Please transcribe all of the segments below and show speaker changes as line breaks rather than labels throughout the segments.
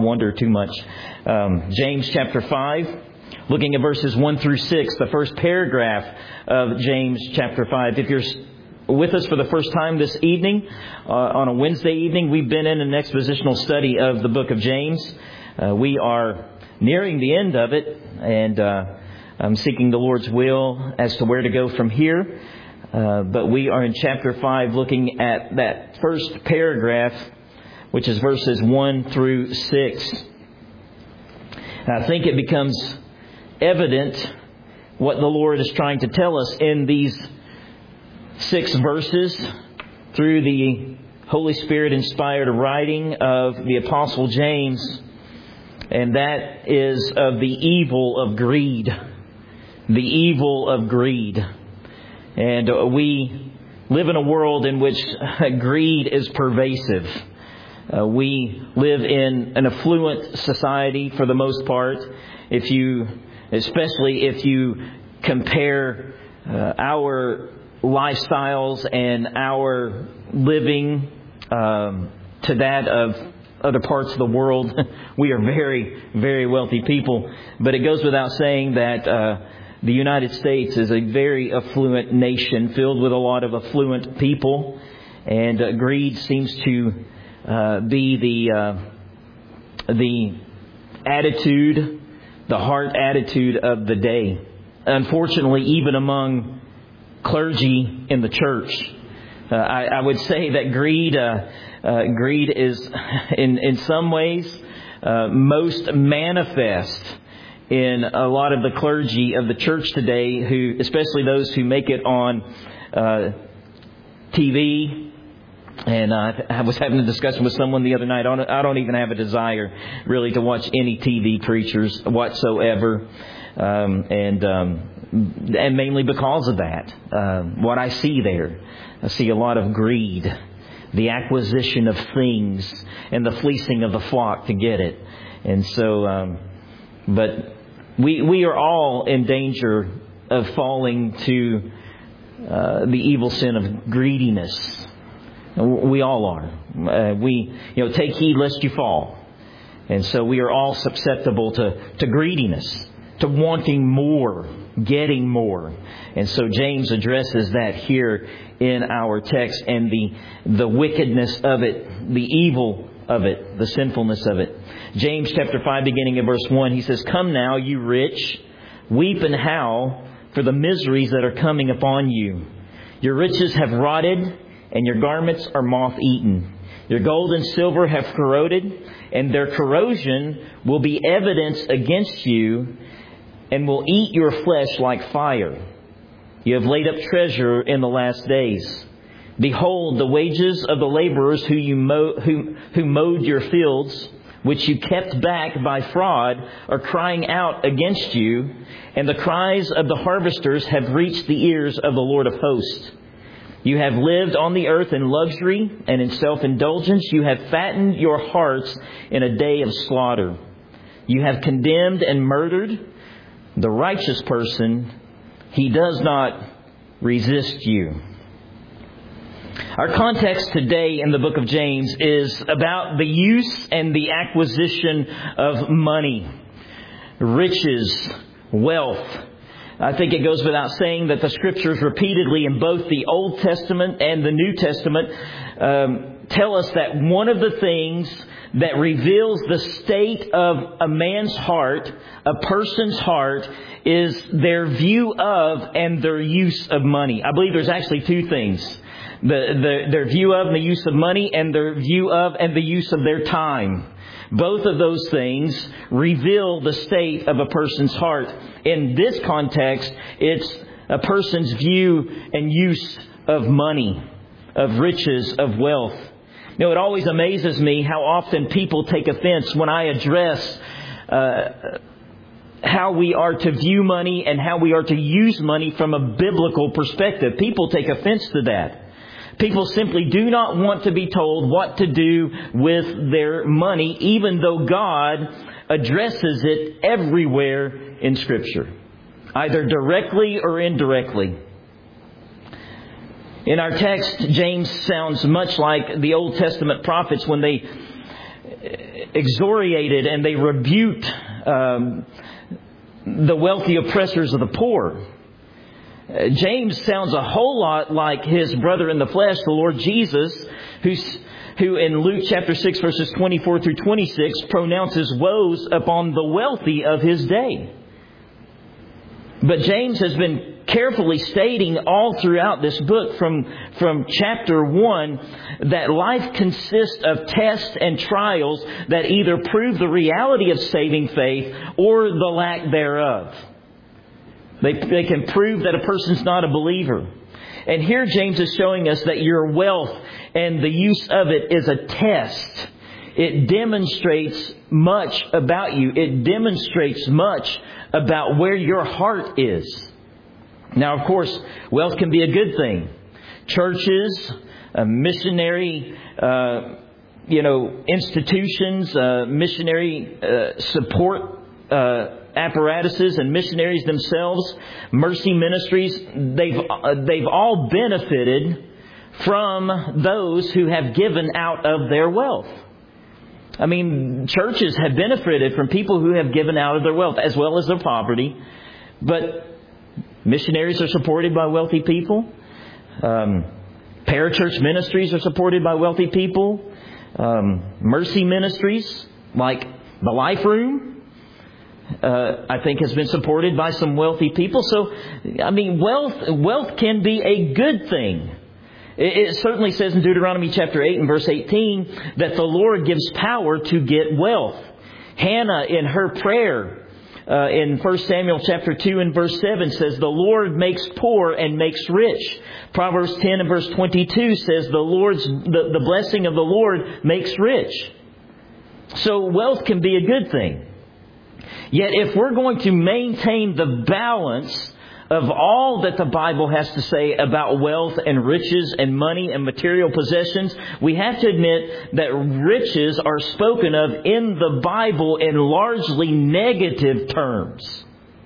wonder too much. James chapter 5, looking at verses 1 through 6, the first paragraph of James chapter 5. If you're with us for the first time this evening, on a Wednesday evening, we've been in an expositional study of the book of James. We are nearing the end of it, and I'm seeking the Lord's will as to where to go from here. But we are in chapter 5 looking at that first paragraph, which is verses 1 through 6. I think it becomes evident what the Lord is trying to tell us in these 6 verses through the Holy Spirit inspired writing of the Apostle James. And that is of the evil of greed. The evil of greed. And we live in a world in which greed is pervasive. We live in an affluent society for the most part. Especially if you compare our lifestyles and our living to that of other parts of the world, we are very, very wealthy people. But it goes without saying that the United States is a very affluent nation filled with a lot of affluent people. And greed seems to be the attitude, the heart attitude of the day. Unfortunately, even among clergy in the church, I would say that greed is in some ways most manifest in a lot of the clergy of the church today, who, especially those who make it on TV. And I was having a discussion with someone the other night. I don't even have a desire really to watch any TV preachers whatsoever, and mainly because of that. What I see there, I see a lot of greed, the acquisition of things, and the fleecing of the flock to get it. And so, but we are all in danger of falling to the evil sin of greediness. We all are. Take heed lest you fall. And so we are all susceptible to greediness, to wanting more, getting more. And so James addresses that here in our text, and the wickedness of it, the evil of it, the sinfulness of it. James chapter 5, beginning at verse 1, he says, "Come now, you rich, weep and howl for the miseries that are coming upon you. Your riches have rotted, and your garments are moth-eaten. Your gold and silver have corroded, and their corrosion will be evidence against you, and will eat your flesh like fire. You have laid up treasure in the last days. Behold, the wages of the laborers who mowed your fields, which you kept back by fraud, are crying out against you, and the cries of the harvesters have reached the ears of the Lord of hosts. You have lived on the earth in luxury and in self-indulgence. You have fattened your hearts in a day of slaughter. You have condemned and murdered the righteous person. He does not resist you." Our context today in the book of James is about the use and the acquisition of money, riches, wealth. I think it goes without saying that the Scriptures repeatedly in both the Old Testament and the New Testament tell us that one of the things that reveals the state of a man's heart, a person's heart, is their view of and their use of money. I believe there's actually 2 things. Their view of and the use of money, and their view of and the use of their time. Both of those things reveal the state of a person's heart. In this context, it's a person's view and use of money, of riches, of wealth. It always amazes me how often people take offense when I address how we are to view money and how we are to use money from a biblical perspective. People take offense to that. People simply do not want to be told what to do with their money, even though God addresses it everywhere in Scripture, either directly or indirectly. In our text, James sounds much like the Old Testament prophets when they excoriated and they rebuked the wealthy oppressors of the poor. James sounds a whole lot like his brother in the flesh, the Lord Jesus, who in Luke chapter 6 verses 24 through 26 pronounces woes upon the wealthy of his day. But James has been carefully stating all throughout this book from chapter 1 that life consists of tests and trials that either prove the reality of saving faith or the lack thereof. They can prove that a person's not a believer. And here James is showing us that your wealth and the use of it is a test. It demonstrates much about you. It demonstrates much about where your heart is. Now, of course, wealth can be a good thing. Churches, missionary, institutions, missionary support apparatuses and missionaries themselves, mercy ministries, they've all benefited from those who have given out of their wealth. I mean, churches have benefited from people who have given out of their wealth as well as their poverty. But missionaries are supported by wealthy people. Parachurch ministries are supported by wealthy people. Mercy ministries like the Life Room, I think has been supported by some wealthy people. So, I mean, wealth can be a good thing. It certainly says in Deuteronomy chapter 8 and verse 18 that the Lord gives power to get wealth. Hannah in her prayer in 1 Samuel chapter 2 and verse 7 says, the Lord makes poor and makes rich. Proverbs 10 and verse 22 says the blessing of the Lord makes rich. So wealth can be a good thing. Yet if we're going to maintain the balance of all that the Bible has to say about wealth and riches and money and material possessions, we have to admit that riches are spoken of in the Bible in largely negative terms.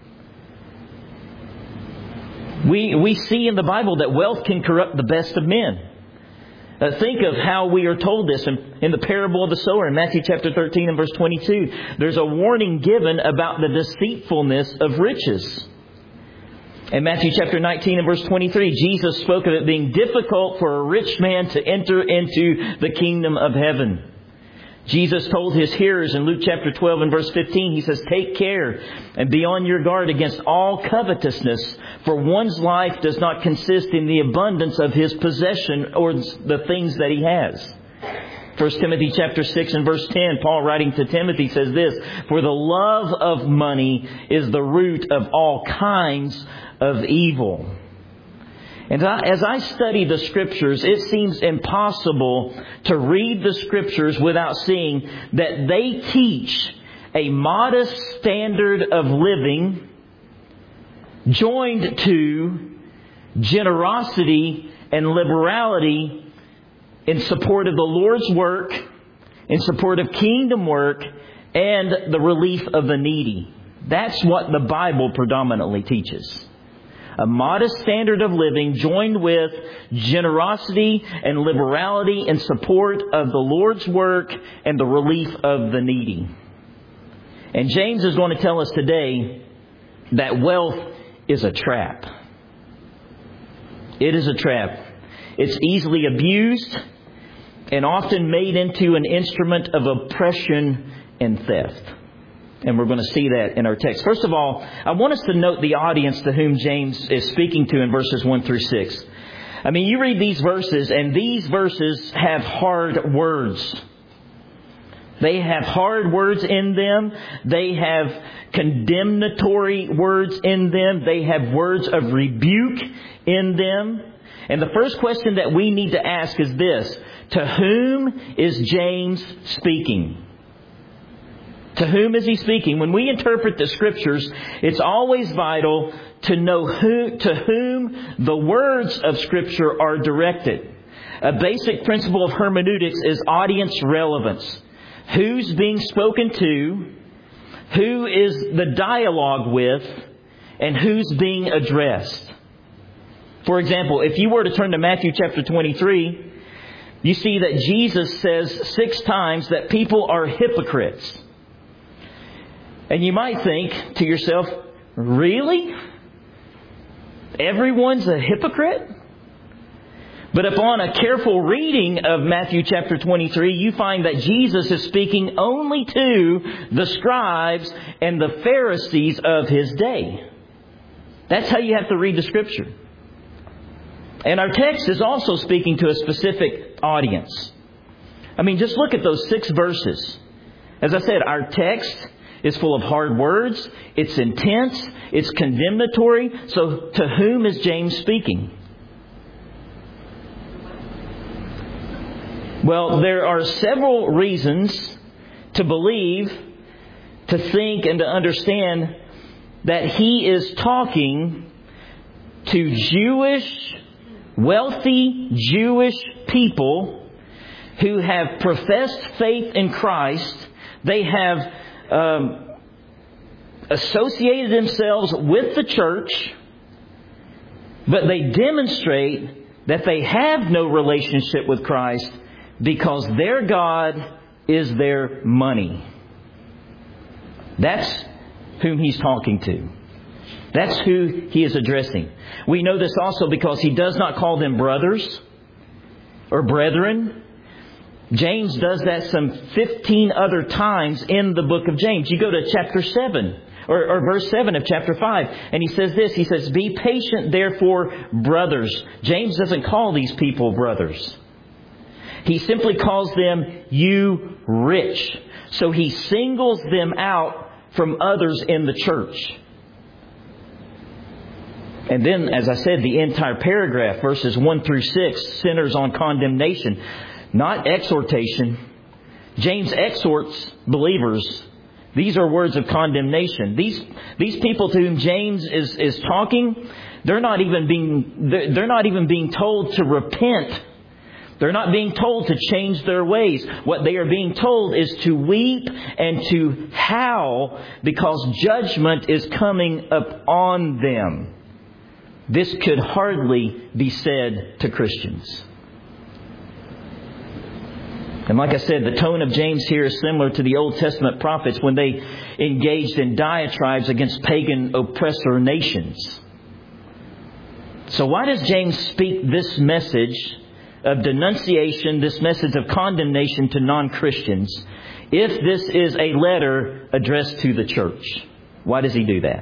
We see in the Bible that wealth can corrupt the best of men. Think of how we are told this in the parable of the sower in Matthew chapter 13 and verse 22. There's a warning given about the deceitfulness of riches. In Matthew chapter 19 and verse 23, Jesus spoke of it being difficult for a rich man to enter into the kingdom of heaven. Jesus told His hearers in Luke chapter 12 and verse 15, He says, take care and be on your guard against all covetousness, for one's life does not consist in the abundance of his possession or the things that he has. 1 Timothy chapter 6 and verse 10, Paul writing to Timothy says this, for the love of money is the root of all kinds of evil. And as I study the Scriptures, it seems impossible to read the Scriptures without seeing that they teach a modest standard of living joined to generosity and liberality in support of the Lord's work, in support of kingdom work, and the relief of the needy. That's what the Bible predominantly teaches. A modest standard of living joined with generosity and liberality in support of the Lord's work and the relief of the needy. And James is going to tell us today that wealth is a trap. It is a trap. It's easily abused and often made into an instrument of oppression and theft. And we're going to see that in our text. First of all, I want us to note the audience to whom James is speaking to in verses 1 through 6. I mean, you read these verses, and these verses have hard words. They have hard words in them. They have condemnatory words in them. They have words of rebuke in them. And the first question that we need to ask is this: to whom is James speaking? To whom is he speaking? When we interpret the Scriptures, it's always vital to know to whom the words of Scripture are directed. A basic principle of hermeneutics is audience relevance. Who's being spoken to, who is the dialogue with, and who's being addressed. For example, if you were to turn to Matthew chapter 23, you see that Jesus says 6 times that people are hypocrites. And you might think to yourself, really? Everyone's a hypocrite? But upon a careful reading of Matthew chapter 23, you find that Jesus is speaking only to the scribes and the Pharisees of His day. That's how you have to read the Scripture. And our text is also speaking to a specific audience. I mean, just look at those 6 verses. As I said, our text is full of hard words. It's intense. It's condemnatory. So to whom is James speaking? Well, there are several reasons to believe, to think, and to understand that he is talking to Jewish, wealthy Jewish people who have professed faith in Christ. They have associated themselves with the church, but they demonstrate that they have no relationship with Christ because their God is their money. That's whom he's talking to. That's who he is addressing. We know this also because he does not call them brothers or brethren. James does that some 15 other times in the book of James. You go to chapter 7 or verse 7 of chapter 5, and he says this. He says, "Be patient, therefore, brothers." James doesn't call these people brothers. He simply calls them "you rich." So he singles them out from others in the church. And then, as I said, the entire paragraph, verses 1 through 6, centers on condemnation, not exhortation. James exhorts believers. These are words of condemnation. These people to whom James is talking, they're not even being told to repent. They're not being told to change their ways. What they are being told is to weep and to howl because judgment is coming upon them. This could hardly be said to Christians. And like I said, the tone of James here is similar to the Old Testament prophets when they engaged in diatribes against pagan oppressor nations. So why does James speak this message of denunciation, this message of condemnation to non-Christians, if this is a letter addressed to the church? Why does he do that?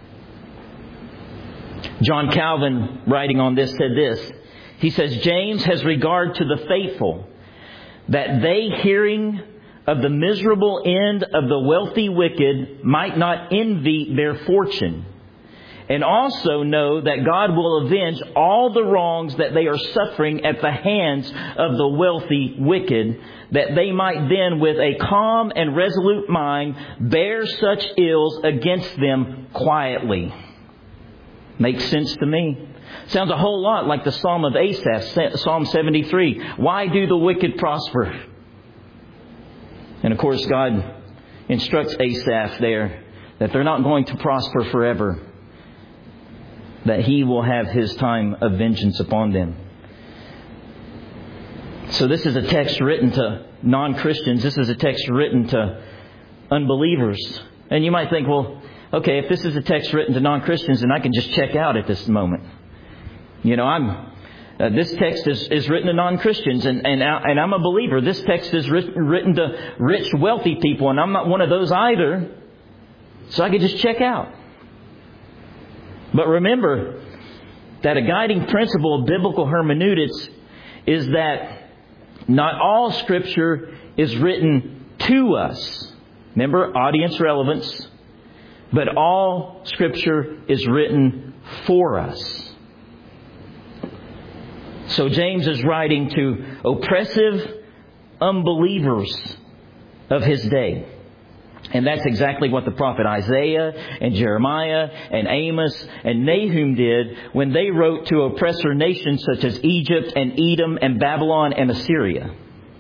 John Calvin, writing on this, said this. He says, "James has regard to the faithful, that they, hearing of the miserable end of the wealthy wicked, might not envy their fortune, and also know that God will avenge all the wrongs that they are suffering at the hands of the wealthy wicked, that they might then with a calm and resolute mind bear such ills against them quietly." Makes sense to me. Sounds a whole lot like the Psalm of Asaph, Psalm 73. Why do the wicked prosper? And of course, God instructs Asaph there that they're not going to prosper forever, that He will have His time of vengeance upon them. So this is a text written to non-Christians. This is a text written to unbelievers. And you might think, well, okay, if this is a text written to non-Christians, then I can just check out at this moment. You know, this text is written to non-Christians, and I'm a believer. This text is written to rich, wealthy people, and I'm not one of those either. So I could just check out. But remember that a guiding principle of biblical hermeneutics is that not all Scripture is written to us. Remember, audience relevance. But all Scripture is written for us. So James is writing to oppressive unbelievers of his day. And that's exactly what the prophet Isaiah and Jeremiah and Amos and Nahum did when they wrote to oppressor nations such as Egypt and Edom and Babylon and Assyria.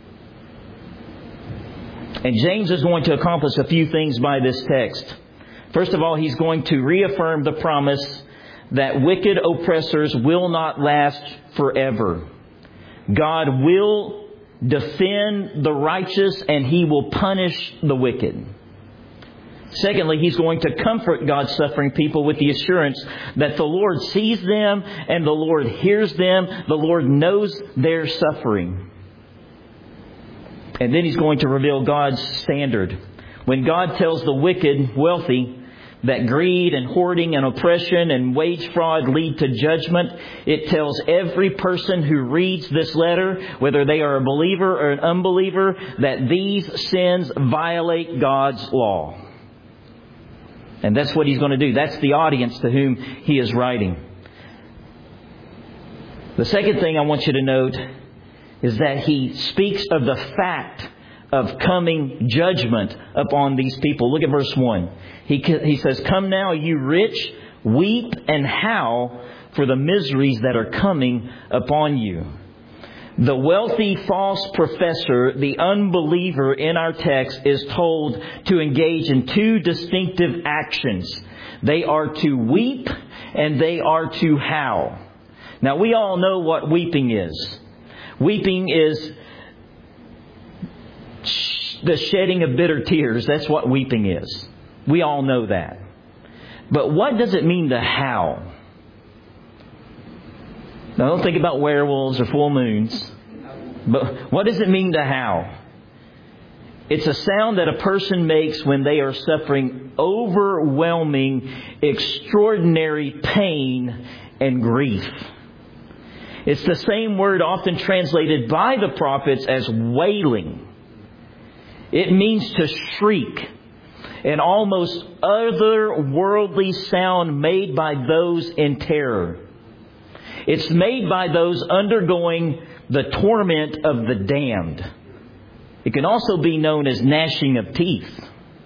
And James is going to accomplish a few things by this text. First of all, he's going to reaffirm the promise that wicked oppressors will not last forever. God will defend the righteous, and He will punish the wicked. Secondly, He's going to comfort God's suffering people with the assurance that the Lord sees them and the Lord hears them. The Lord knows their suffering. And then He's going to reveal God's standard. When God tells the wicked, wealthy, that greed and hoarding and oppression and wage fraud lead to judgment, it tells every person who reads this letter, whether they are a believer or an unbeliever, that these sins violate God's law. And that's what He's going to do. That's the audience to whom He is writing. The second thing I want you to note is that He speaks of the fact of coming judgment upon these people. Look at verse 1. He says, "Come now, you rich, weep and howl for the miseries that are coming upon you." The wealthy false professor, the unbeliever in our text, is told to engage in two distinctive actions. They are to weep and they are to howl. Now, we all know what weeping is. Weeping is the shedding of bitter tears. That's what weeping is. We all know that. But what does it mean to howl? Now, don't think about werewolves or full moons. But what does it mean to howl? It's a sound that a person makes when they are suffering overwhelming, extraordinary pain and grief. It's the same word often translated by the prophets as wailing. It means to shriek, an almost otherworldly sound made by those in terror. It's made by those undergoing the torment of the damned. It can also be known as gnashing of teeth.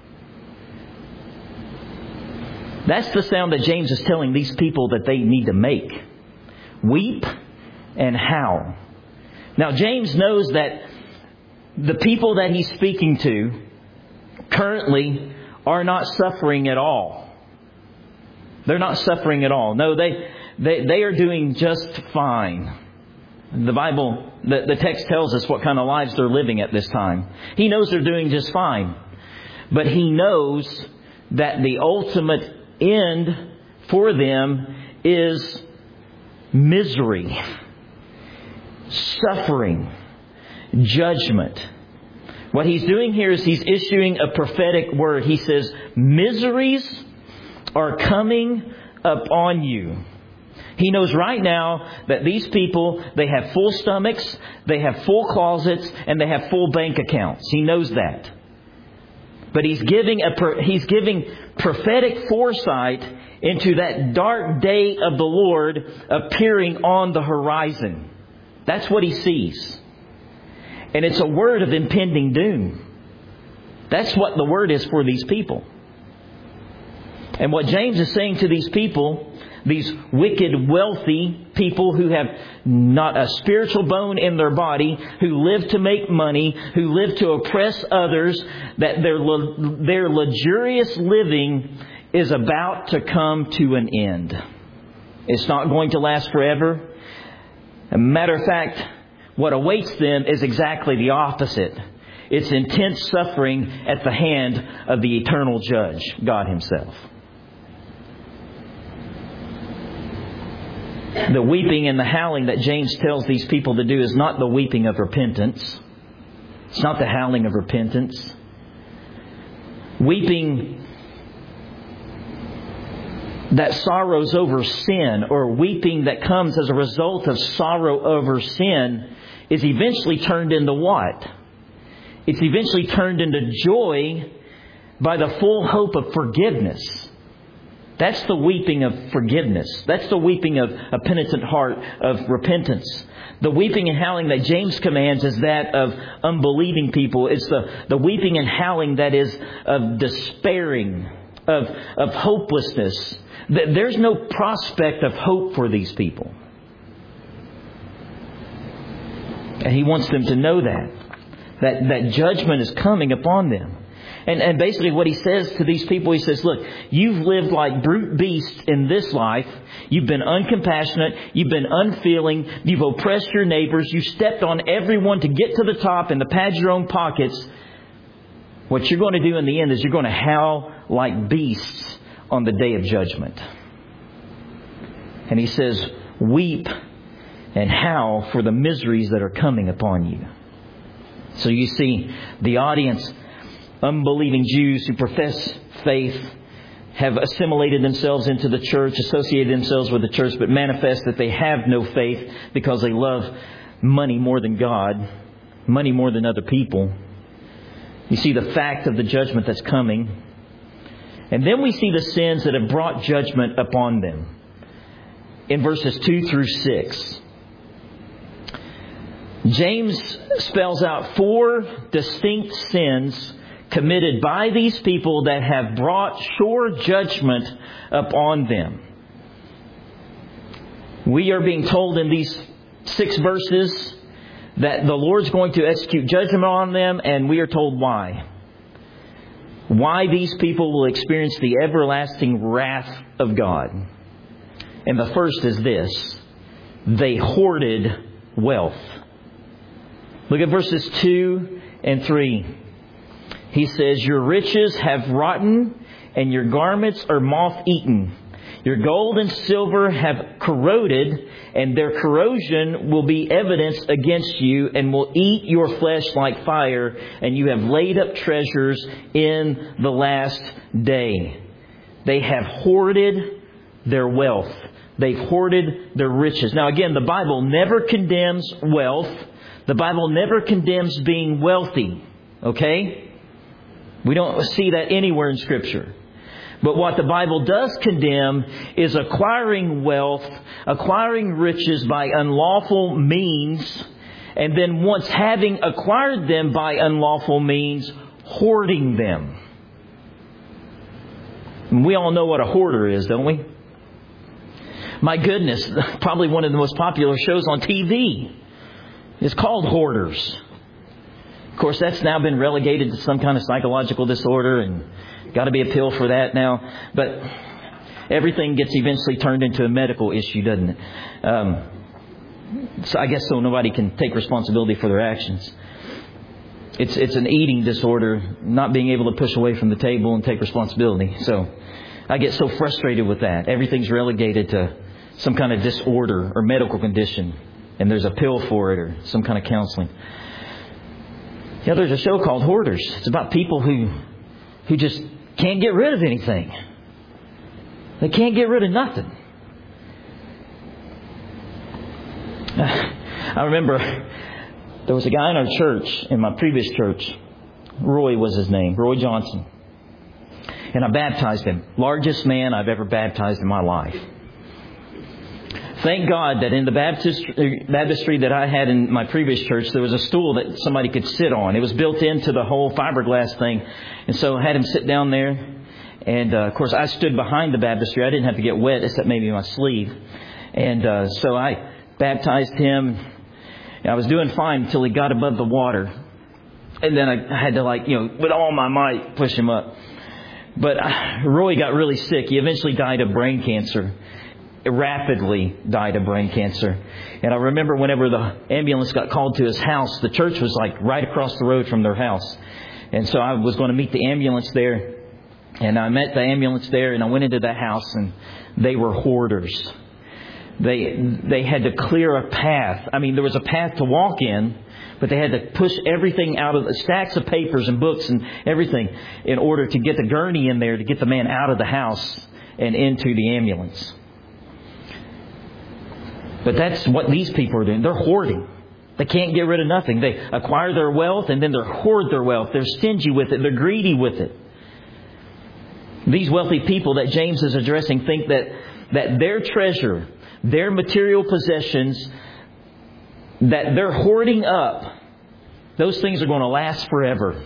That's the sound that James is telling these people that they need to make. Weep and howl. Now, James knows that the people that he's speaking to currently are not suffering at all. They're not suffering at all. No, they are doing just fine. The Bible, the text tells us what kind of lives they're living at this time. He knows they're doing just fine. But he knows that the ultimate end for them is misery, suffering, judgment. What he's doing here is he's issuing a prophetic word. He says, miseries are coming upon you. He knows right now that these people, they have full stomachs, they have full closets, and they have full bank accounts. He knows that. But he's giving prophetic foresight into that dark day of the Lord appearing on the horizon. That's what he sees. And it's a word of impending doom. That's what the word is for these people. And what James is saying to these people, these wicked, wealthy people who have not a spiritual bone in their body, who live to make money, who live to oppress others, that their luxurious living is about to come to an end. It's not going to last forever. As a matter of fact, what awaits them is exactly the opposite. It's intense suffering at the hand of the eternal judge, God Himself. The weeping and the howling that James tells these people to do is not the weeping of repentance. It's not the howling of repentance. Weeping that sorrows over sin, or weeping that comes as a result of sorrow over sin, is eventually turned into what? It's eventually turned into joy by the full hope of forgiveness. That's the weeping of forgiveness. That's the weeping of a penitent heart, of repentance. The weeping and howling that James commands is that of unbelieving people. It's the weeping and howling that is of despairing, of hopelessness. There's no prospect of hope for these people. And he wants them to know that judgment is coming upon them. And basically what he says to these people, he says, look, you've lived like brute beasts in this life. You've been uncompassionate. You've been unfeeling. You've oppressed your neighbors. You've stepped on everyone to get to the top and to pad your own pockets. What you're going to do in the end is you're going to howl like beasts on the day of judgment. And he says, weep and howl for the miseries that are coming upon you. So you see, the audience, unbelieving Jews who profess faith, have assimilated themselves into the church, associated themselves with the church, but manifest that they have no faith because they love money more than God, money more than other people. You see the fact of the judgment that's coming. And then we see the sins that have brought judgment upon them. In verses 2 through 6. James spells out 4 distinct sins committed by these people that have brought sure judgment upon them. We are being told in these 6 verses that the Lord's going to execute judgment on them, and we are told why. Why these people will experience the everlasting wrath of God. And the first is this: they hoarded wealth. Look at verses 2 and 3. He says, your riches have rotten and your garments are moth-eaten. Your gold and silver have corroded, and their corrosion will be evidence against you and will eat your flesh like fire, and you have laid up treasures in the last day. They have hoarded their wealth. They've hoarded their riches. Now again, the Bible never condemns wealth. The Bible never condemns being wealthy. Okay? We don't see that anywhere in Scripture. But what the Bible does condemn is acquiring wealth, acquiring riches by unlawful means, and then once having acquired them by unlawful means, hoarding them. And we all know what a hoarder is, don't we? My goodness, probably one of the most popular shows on TV is called Hoarders. Of course, that's now been relegated to some kind of psychological disorder, and got to be a pill for that now. But everything gets eventually turned into a medical issue, doesn't it? So I guess so nobody can take responsibility for their actions. It's an eating disorder, not being able to push away from the table and take responsibility. So I get so frustrated with that. Everything's relegated to some kind of disorder or medical condition, and there's a pill for it or some kind of counseling. Yeah, there's a show called Hoarders. It's about people who just can't get rid of anything. They can't get rid of nothing. I remember there was a guy in our church, in my previous church. Roy was his name, Roy Johnson. And I baptized him. Largest man I've ever baptized in my life. Thank God that in the baptistry that I had in my previous church, there was a stool that somebody could sit on. It was built into the whole fiberglass thing. And so I had him sit down there. And, of course, I stood behind the baptistry. I didn't have to get wet except maybe my sleeve. And so I baptized him. And I was doing fine until he got above the water. And then I had to, with all my might, push him up. But Roy got really sick. He eventually died of brain cancer. Rapidly died of brain cancer. And I remember whenever the ambulance got called to his house, the church was right across the road from their house. And so I was going to meet the ambulance there. And I met the ambulance there, and I went into that house, and they were hoarders. They had to clear a path. I mean, there was a path to walk in, but they had to push everything out of the stacks of papers and books and everything in order to get the gurney in there to get the man out of the house and into the ambulance. But that's what these people are doing. They're hoarding. They can't get rid of nothing. They acquire their wealth and then they hoard their wealth. They're stingy with it. They're greedy with it. These wealthy people that James is addressing think that their treasure, their material possessions that they're hoarding up, those things are going to last forever.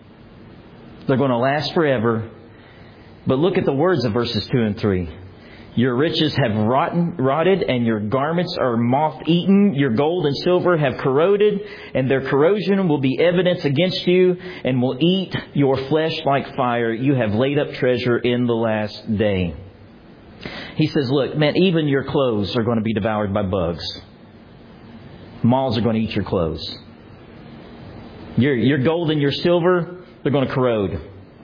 They're going to last forever. But look at the words of verses 2 and 3. Your riches have rotted, and your garments are moth-eaten. Your gold and silver have corroded, and their corrosion will be evidence against you, and will eat your flesh like fire. You have laid up treasure in the last day. He says, look, man, even your clothes are going to be devoured by bugs. Moths are going to eat your clothes. Your gold and your silver, they're going to corrode.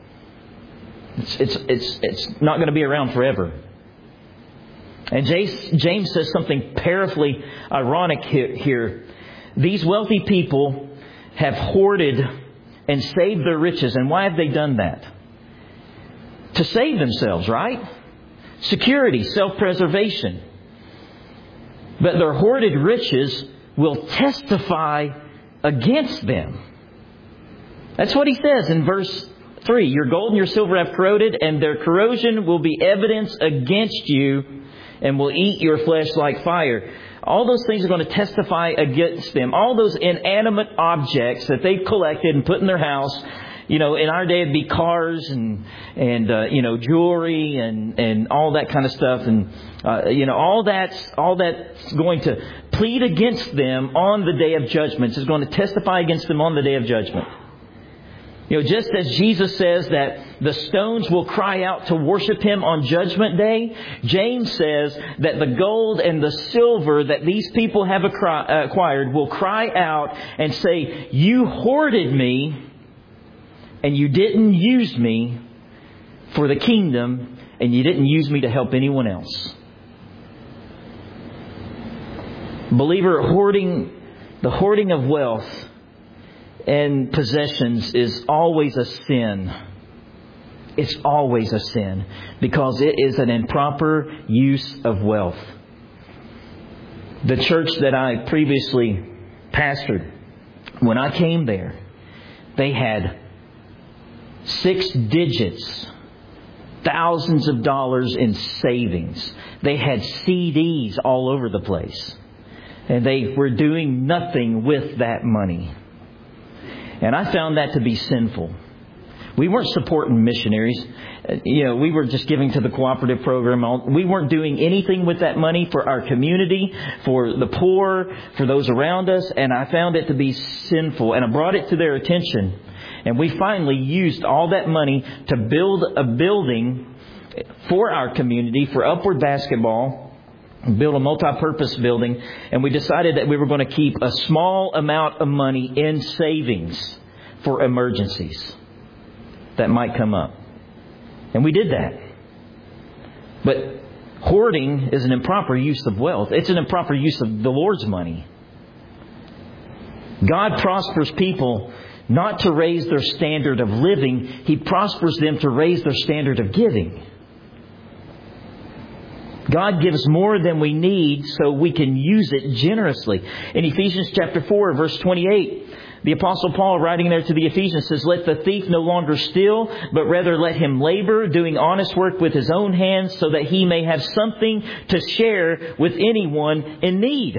It's not going to be around forever. And James says something powerfully ironic here. These wealthy people have hoarded and saved their riches. And why have they done that? To save themselves, right? Security, self-preservation. But their hoarded riches will testify against them. That's what he says in verse 3. Your gold and your silver have corroded, and their corrosion will be evidence against you, and will eat your flesh like fire. All those things are going to testify against them. All those inanimate objects that they've collected and put in their house. In our day it'd be cars and jewelry and all that kind of stuff. And, all that's going to plead against them on the day of judgment. It's going to testify against them on the day of judgment. Just as Jesus says that the stones will cry out to worship Him on Judgment Day, James says that the gold and the silver that these people have acquired will cry out and say, you hoarded me and you didn't use me for the kingdom, and you didn't use me to help anyone else. Believer, the hoarding of wealth and possessions is always a sin. It's always a sin because it is an improper use of wealth. The church that I previously pastored, when I came there, they had 6 digits, thousands of dollars in savings. They had CDs all over the place. And they were doing nothing with that money. And I found that to be sinful. We weren't supporting missionaries. We were just giving to the cooperative program. We weren't doing anything with that money for our community, for the poor, for those around us. And I found it to be sinful. And I brought it to their attention. And we finally used all that money to build a building for our community, for Upward Basketball. Build a multi-purpose building, and we decided that we were going to keep a small amount of money in savings for emergencies that might come up. And we did that. But hoarding is an improper use of wealth. It's an improper use of the Lord's money. God prospers people not to raise their standard of living. He prospers them to raise their standard of giving. God gives more than we need so we can use it generously. In Ephesians chapter 4, verse 28, the Apostle Paul, writing there to the Ephesians, says, let the thief no longer steal, but rather let him labor, doing honest work with his own hands, so that he may have something to share with anyone in need.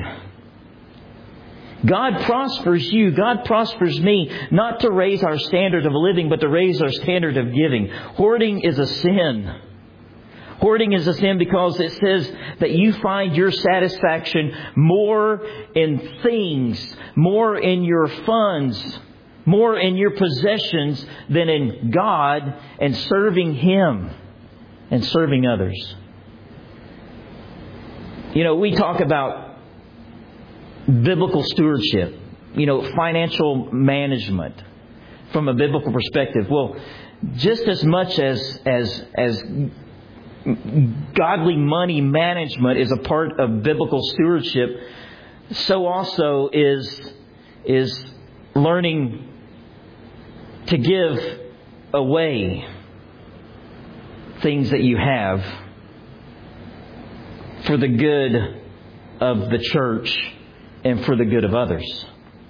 God prospers you. God prospers me, not to raise our standard of living, but to raise our standard of giving. Hoarding is a sin. Hoarding is a sin because it says that you find your satisfaction more in things, more in your funds, more in your possessions than in God and serving Him and serving others. We talk about biblical stewardship, financial management from a biblical perspective. Well, just as much as godly money management is a part of biblical stewardship, so also is learning to give away things that you have for the good of the church and for the good of others.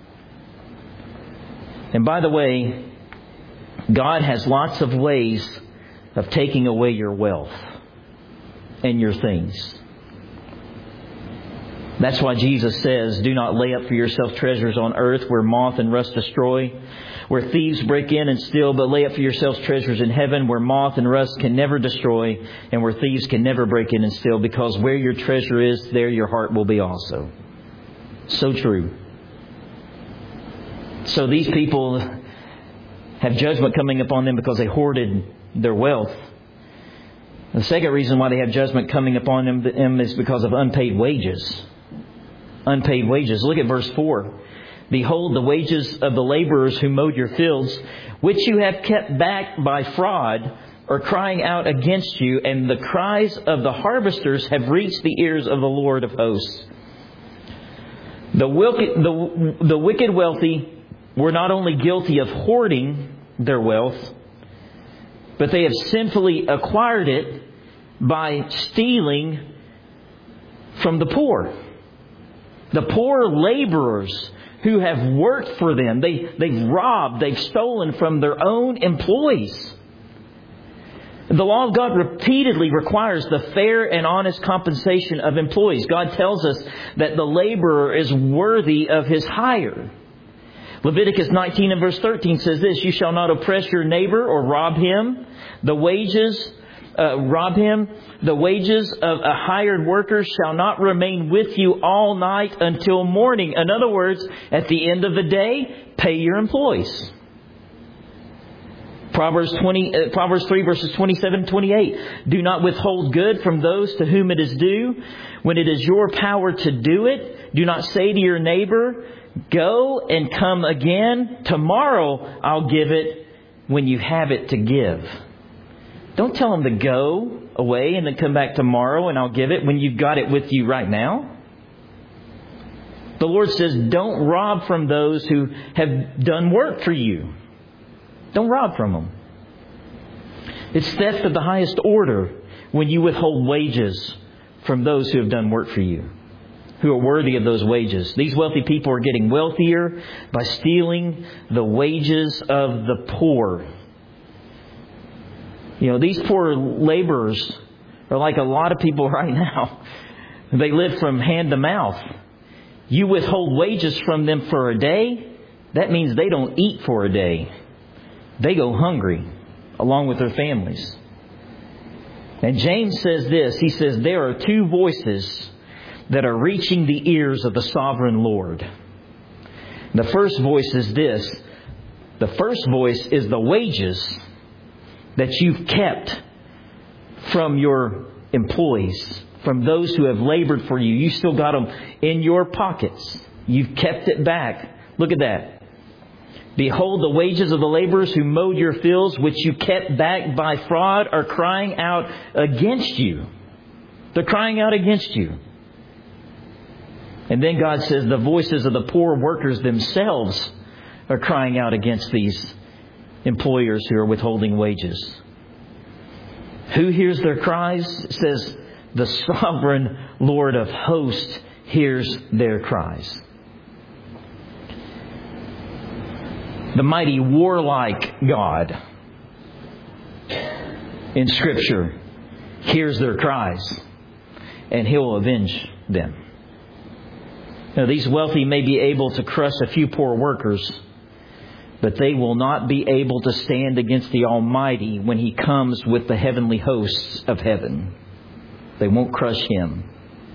And by the way, God has lots of ways of taking away your wealth and your things. That's why Jesus says, do not lay up for yourself treasures on earth where moth and rust destroy, where thieves break in and steal, but lay up for yourselves treasures in heaven where moth and rust can never destroy and where thieves can never break in and steal, because where your treasure is, there your heart will be also. So true. So these people have judgment coming upon them because they hoarded their wealth. The second reason why they have judgment coming upon them is because of unpaid wages. Unpaid wages. Look at verse 4. Behold, the wages of the laborers who mowed your fields, which you have kept back by fraud, are crying out against you, and the cries of the harvesters have reached the ears of the Lord of hosts. The wicked wealthy were not only guilty of hoarding their wealth, but they have sinfully acquired it by stealing from the poor. The poor laborers who have worked for them. They've robbed, they've stolen from their own employees. The law of God repeatedly requires the fair and honest compensation of employees. God tells us that the laborer is worthy of his hire. Leviticus 19 and verse 13 says this, you shall not oppress your neighbor or rob him. The wages of a hired worker shall not remain with you all night until morning. In other words, at the end of the day, pay your employees. Proverbs 3 verses 27 and 28. Do not withhold good from those to whom it is due when it is your power to do it. Do not say to your neighbor, go and come again. Tomorrow I'll give it when you have it to give. Don't tell them to go away and then come back tomorrow and I'll give it when you've got it with you right now. The Lord says, don't rob from those who have done work for you. Don't rob from them. It's theft of the highest order when you withhold wages from those who have done work for you, who are worthy of those wages. These wealthy people are getting wealthier by stealing the wages of the poor. You know, these poor laborers are like a lot of people right now. They live from hand to mouth. You withhold wages from them for a day, that means they don't eat for a day. They go hungry along with their families. And James says this. He says, there are two voices that are reaching the ears of the sovereign Lord. The first voice is this. The first voice is the wages that you've kept from your employees, from those who have labored for you. You still got them in your pockets. You've kept it back. Look at that. Behold, the wages of the laborers who mowed your fields, which you kept back by fraud, are crying out against you. They're crying out against you. And then God says the voices of the poor workers themselves are crying out against these employers who are withholding wages. Who hears their cries? It says the sovereign Lord of hosts hears their cries. The mighty warlike God in Scripture hears their cries, and He'll avenge them. Now, these wealthy may be able to crush a few poor workers, but they will not be able to stand against the Almighty when He comes with the heavenly hosts of heaven. They won't crush Him.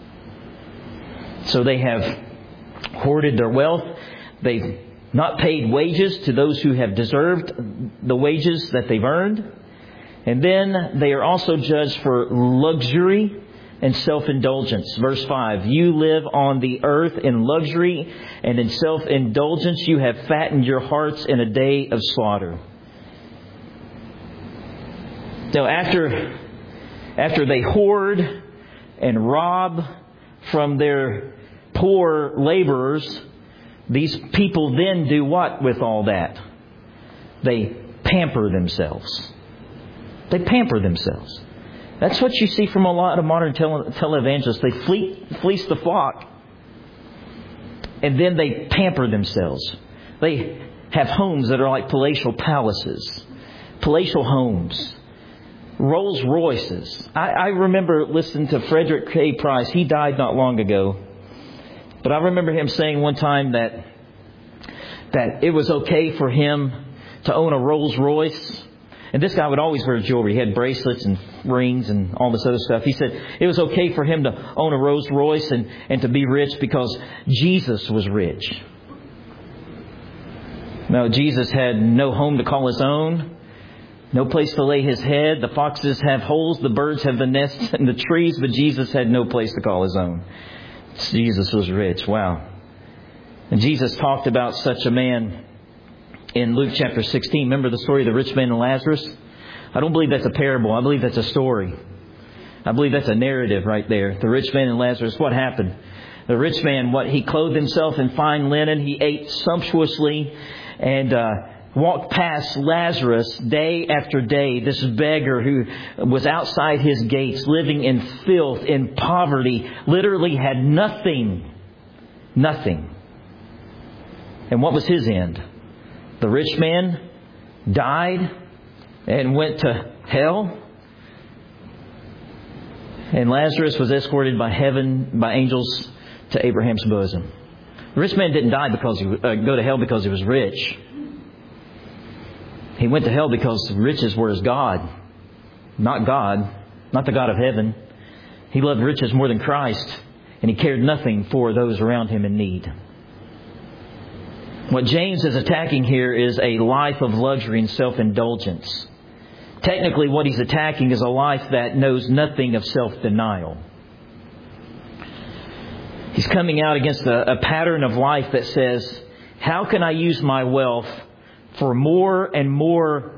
So they have hoarded their wealth. They've not paid wages to those who have deserved the wages that they've earned. And then they are also judged for luxury and self-indulgence. Verse 5, you live on the earth in luxury and in self-indulgence. You have fattened your hearts in a day of slaughter. So after they hoard and rob from their poor laborers, these people then do what with all that? They pamper themselves. They pamper themselves. That's what you see from a lot of modern televangelists. They fleece the flock. And then they pamper themselves. They have homes that are like palatial palaces. Palatial homes. Rolls Royces. I remember listening to Frederick K. Price. He died not long ago. But I remember him saying one time that it was okay for him to own a Rolls Royce. And this guy would always wear jewelry. He had bracelets and rings and all this other stuff. He said it was okay for him to own a Rolls Royce and to be rich because Jesus was rich. No, Jesus had no home to call his own, no place to lay his head. The foxes have holes, the birds have the nests in the trees, but Jesus had no place to call his own. Jesus was rich. Wow. And Jesus talked about such a man in Luke chapter 16. Remember the story of the rich man and Lazarus? I don't believe that's a parable. I believe that's a story. I believe that's a narrative right there. The rich man and Lazarus. What happened? The rich man, he clothed himself in fine linen. He ate sumptuously and walked past Lazarus day after day. This beggar who was outside his gates, living in filth, in poverty, literally had nothing. Nothing. And what was his end? The rich man died and went to hell. And Lazarus was escorted by heaven, by angels, to Abraham's bosom. The rich man didn't die go to hell because he was rich. He went to hell because riches were his God. Not God. Not the God of heaven. He loved riches more than Christ. And he cared nothing for those around him in need. What James is attacking here is a life of luxury and self-indulgence. Technically, what he's attacking is a life that knows nothing of self-denial. He's coming out against a pattern of life that says, how can I use my wealth for more and more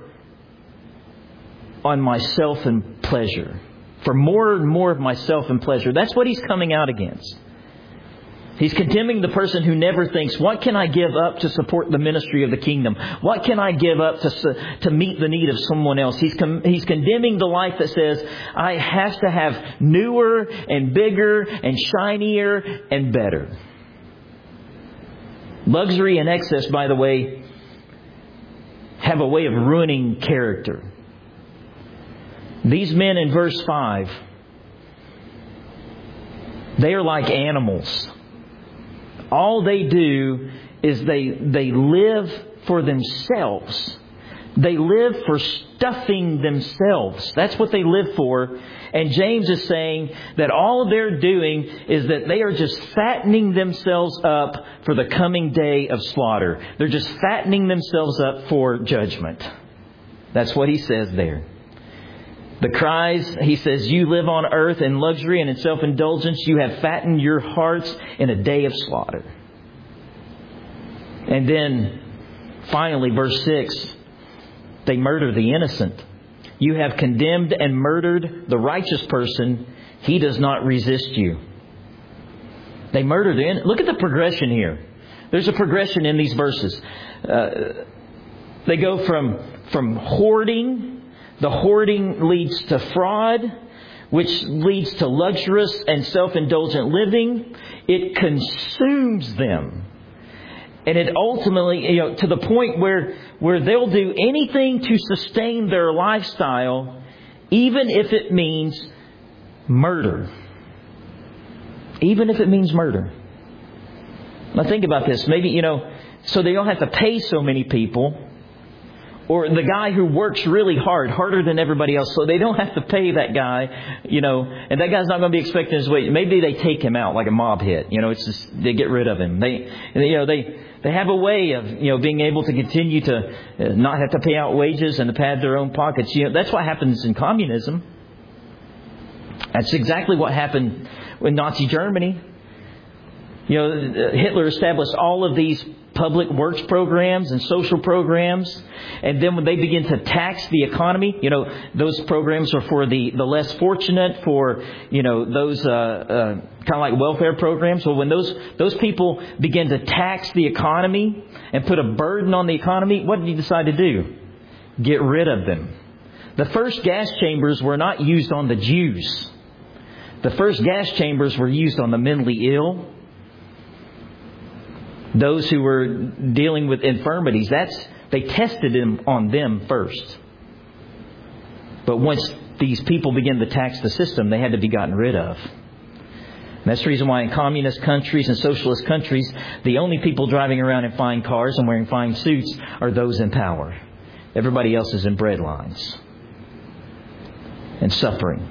on myself and pleasure? For more and more of myself and pleasure. That's what he's coming out against. He's condemning the person who never thinks, what can I give up to support the ministry of the kingdom? What can I give up to meet the need of someone else? He's condemning the life that says, I have to have newer and bigger and shinier and better. Luxury and excess, by the way, have a way of ruining character. These men in verse 5, they are like animals. All they do is they live for themselves. They live for stuffing themselves. That's what they live for. And James is saying that all they're doing is that they are just fattening themselves up for the coming day of slaughter. They're just fattening themselves up for judgment. That's what he says there. The cries, he says, you live on earth in luxury and in self-indulgence. You have fattened your hearts in a day of slaughter. And then, finally, verse 6, they murder the innocent. You have condemned and murdered the righteous person. He does not resist you. They murder the innocent. Look at the progression here. There's a progression in these verses. They go from hoarding. The hoarding leads to fraud, which leads to luxurious and self-indulgent living. It consumes them. And it ultimately, to the point where they'll do anything to sustain their lifestyle, even if it means murder. Even if it means murder. Now think about this. Maybe, so they don't have to pay so many people. Or the guy who works really hard, harder than everybody else, so they don't have to pay that guy, and that guy's not going to be expecting his wage. Maybe they take him out like a mob hit. It's just, they get rid of him. They have a way of, being able to continue to not have to pay out wages and to pad their own pockets. That's what happens in communism. That's exactly what happened in Nazi Germany. Hitler established all of these public works programs and social programs. And then when they begin to tax the economy, those programs are for the less fortunate, for, those kind of like welfare programs. Well, when those people begin to tax the economy and put a burden on the economy, what did he decide to do? Get rid of them. The first gas chambers were not used on the Jews. The first gas chambers were used on the mentally ill. Those who were dealing with infirmities, they tested them on them first. But once these people began to tax the system, they had to be gotten rid of. That's the reason why in communist countries and socialist countries, the only people driving around in fine cars and wearing fine suits are those in power. Everybody else is in bread lines and suffering.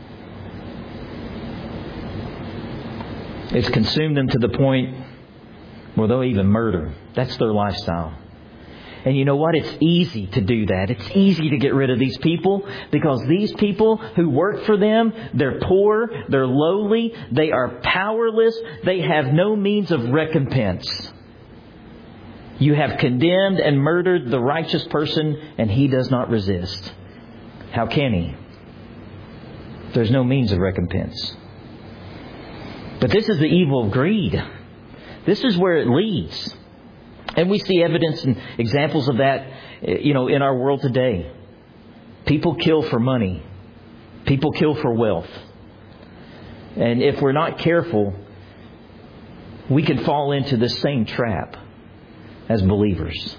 It's consumed them to the point where they'll even murder. That's their lifestyle. And you know what? It's easy to do that. It's easy to get rid of these people because these people who work for them, they're poor, they're lowly, they are powerless, they have no means of recompense. You have condemned and murdered the righteous person and he does not resist. How can he? There's no means of recompense. But this is the evil of greed. This is where it leads. And we see evidence and examples of that, in our world today. People kill for money. People kill for wealth. And if we're not careful, we can fall into this same trap as believers.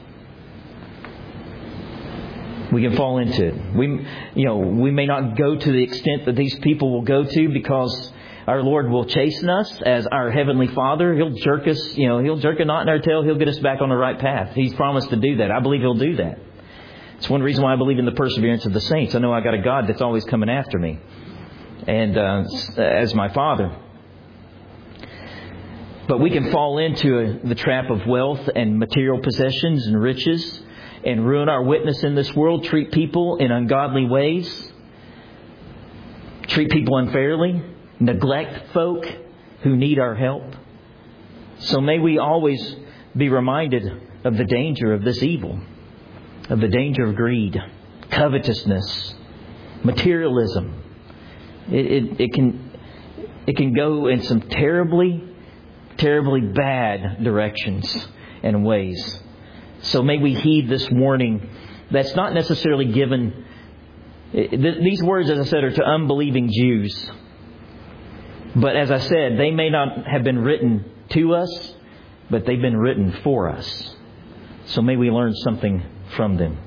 We can fall into it. We may not go to the extent that these people will go to because our Lord will chasten us as our Heavenly Father. He'll jerk us, He'll jerk a knot in our tail. He'll get us back on the right path. He's promised to do that. I believe He'll do that. It's one reason why I believe in the perseverance of the saints. I know I got a God that's always coming after me. And as my Father. But we can fall into the trap of wealth and material possessions and riches and ruin our witness in this world. Treat people in ungodly ways. Treat people unfairly. Neglect folk who need our help. So may we always be reminded of the danger of this evil, of the danger of greed, covetousness, materialism. It can go in some terribly, terribly bad directions and ways. So may we heed this warning that's not necessarily given. These words, as I said, are to unbelieving Jews. But as I said, they may not have been written to us, but they've been written for us. So may we learn something from them.